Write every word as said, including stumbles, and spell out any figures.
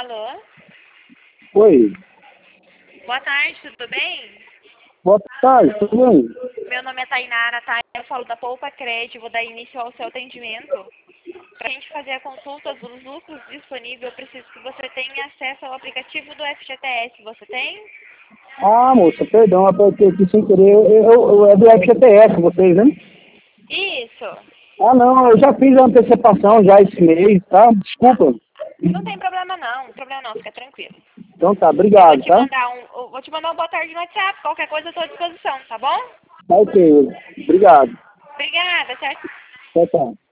Alô? Oi. Boa tarde, tudo bem? Boa tarde, tudo bem? Meu nome é Tainara, tá? Eu falo da Poupa Crédito, vou dar início ao seu atendimento. Para a gente fazer a consulta dos lucros disponíveis, eu preciso que você tenha acesso ao aplicativo do F G T S. Você tem? Ah, moça, perdão, apertei aqui sem querer. Eu, eu, eu- é do F G T S vocês, né? Isso. Ah, não, eu já fiz a antecipação já esse mês, tá? Desculpa. Não tem problema não, não problema não, fica tranquilo. Então tá, Eu vou obrigado, te tá? mandar um, eu vou te mandar um boa tarde no WhatsApp, qualquer coisa eu estou à disposição, tá bom? Tá ok, obrigado. Obrigada, tchau. Tchau, tchau.